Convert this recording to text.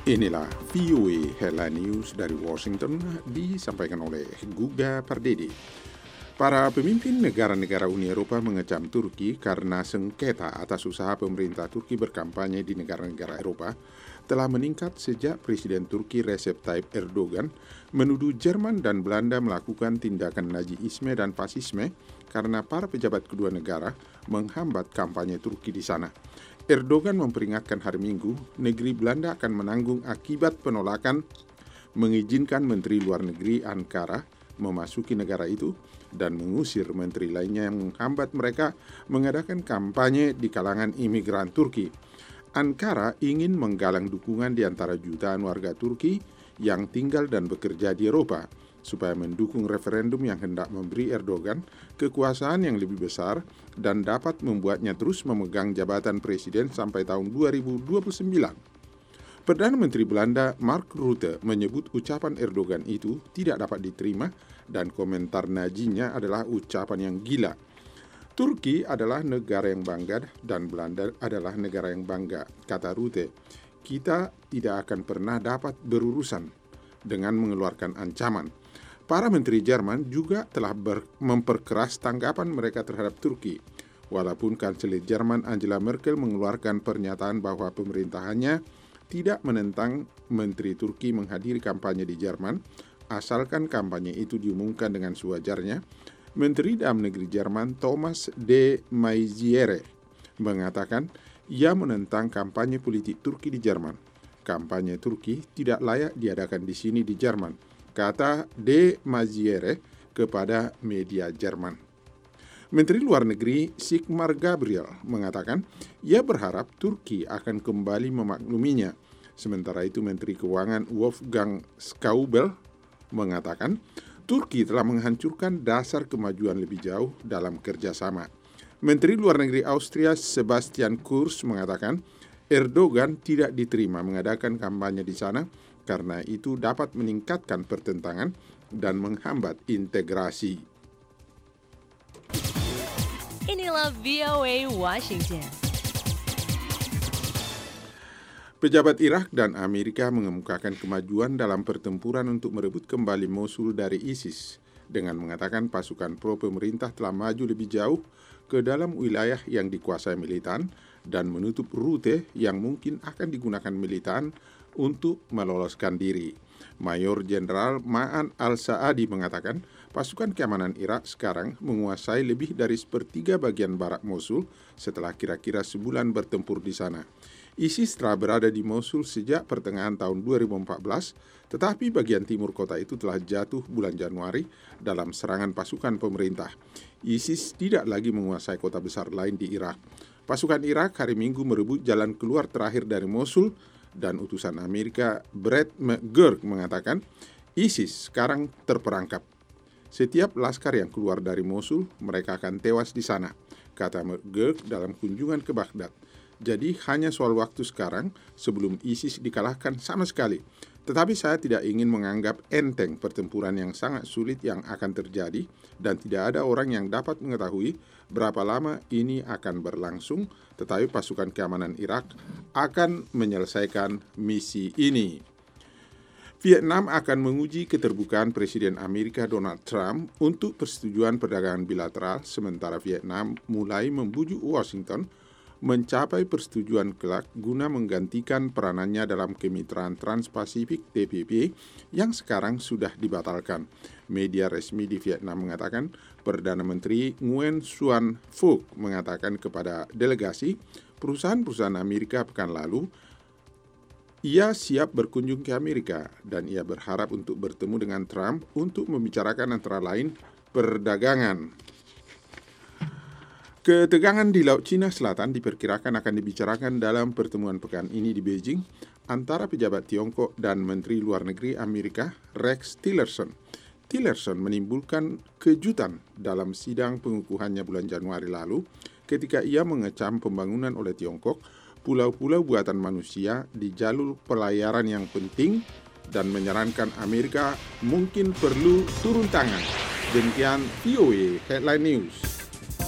Inilah VOA Headline News dari Washington disampaikan oleh Guga Pardede. Para pemimpin negara-negara Uni Eropa mengecam Turki karena sengketa atas usaha pemerintah Turki berkampanye di negara-negara Eropa telah meningkat sejak Presiden Turki Recep Tayyip Erdogan menuduh Jerman dan Belanda melakukan tindakan Nazisme dan fasisme karena para pejabat kedua negara menghambat kampanye Turki di sana. Erdogan memperingatkan hari Minggu, negeri Belanda akan menanggung akibat penolakan mengizinkan Menteri Luar Negeri Ankara memasuki negara itu dan mengusir menteri lainnya yang menghambat mereka mengadakan kampanye di kalangan imigran Turki. Ankara ingin menggalang dukungan di antara jutaan warga Turki yang tinggal dan bekerja di Eropa supaya mendukung referendum yang hendak memberi Erdogan kekuasaan yang lebih besar dan dapat membuatnya terus memegang jabatan presiden sampai tahun 2029. Perdana Menteri Belanda Mark Rutte menyebut ucapan Erdogan itu tidak dapat diterima dan komentar najinya adalah ucapan yang gila. Turki adalah negara yang bangga dan Belanda adalah negara yang bangga, kata Rutte. Kita tidak akan pernah dapat berurusan dengan mengeluarkan ancaman. Para menteri Jerman juga telah memperkeras tanggapan mereka terhadap Turki. Walaupun Kanselir Jerman Angela Merkel mengeluarkan pernyataan bahwa pemerintahannya tidak menentang menteri Turki menghadiri kampanye di Jerman, asalkan kampanye itu diumumkan dengan sewajarnya, Menteri Dalam Negeri Jerman Thomas de Maizière mengatakan ia menentang kampanye politik Turki di Jerman. Kampanye Turki tidak layak diadakan di sini di Jerman, kata de Maizière kepada media Jerman. Menteri Luar Negeri Sigmar Gabriel mengatakan ia berharap Turki akan kembali memakluminya. Sementara itu Menteri Keuangan Wolfgang Schäuble mengatakan Turki telah menghancurkan dasar kemajuan lebih jauh dalam kerjasama. Menteri Luar Negeri Austria Sebastian Kurz mengatakan Erdogan tidak diterima mengadakan kampanye di sana karena itu dapat meningkatkan pertentangan dan menghambat integrasi. Inilah VOA Washington. Pejabat Irak dan Amerika mengemukakan kemajuan dalam pertempuran untuk merebut kembali Mosul dari ISIS dengan mengatakan pasukan pro pemerintah telah maju lebih jauh ke dalam wilayah yang dikuasai militan dan menutup rute yang mungkin akan digunakan militan untuk meloloskan diri. Mayor Jenderal Ma'an al-Sa'adi mengatakan pasukan keamanan Irak sekarang menguasai lebih dari sepertiga bagian barat Mosul setelah kira-kira sebulan bertempur di sana. ISIS telah berada di Mosul sejak pertengahan tahun 2014, tetapi bagian timur kota itu telah jatuh bulan Januari dalam serangan pasukan pemerintah. ISIS tidak lagi menguasai kota besar lain di Irak. Pasukan Irak hari Minggu merebut jalan keluar terakhir dari Mosul dan utusan Amerika Brett McGurk mengatakan ISIS sekarang terperangkap. Setiap laskar yang keluar dari Mosul, mereka akan tewas di sana, kata McGurk dalam kunjungan ke Baghdad. Jadi hanya soal waktu sekarang sebelum ISIS dikalahkan sama sekali. Tetapi saya tidak ingin menganggap enteng pertempuran yang sangat sulit yang akan terjadi dan tidak ada orang yang dapat mengetahui berapa lama ini akan berlangsung, tetapi pasukan keamanan Irak akan menyelesaikan misi ini. Vietnam akan menguji keterbukaan Presiden Amerika Donald Trump untuk persetujuan perdagangan bilateral sementara Vietnam mulai membujuk Washington mencapai persetujuan kelak guna menggantikan peranannya dalam kemitraan Trans-Pasifik TPP yang sekarang sudah dibatalkan. Media resmi di Vietnam mengatakan Perdana Menteri Nguyen Xuan Phuc mengatakan kepada delegasi perusahaan-perusahaan Amerika pekan lalu ia siap berkunjung ke Amerika dan ia berharap untuk bertemu dengan Trump untuk membicarakan antara lain perdagangan. Ketegangan di Laut Cina Selatan diperkirakan akan dibicarakan dalam pertemuan pekan ini di Beijing antara pejabat Tiongkok dan Menteri Luar Negeri Amerika Rex Tillerson. Tillerson menimbulkan kejutan dalam sidang pengukuhannya bulan Januari lalu ketika ia mengecam pembangunan oleh Tiongkok pulau-pulau buatan manusia di jalur pelayaran yang penting dan menyarankan Amerika mungkin perlu turun tangan. Demikian VOA Headline News.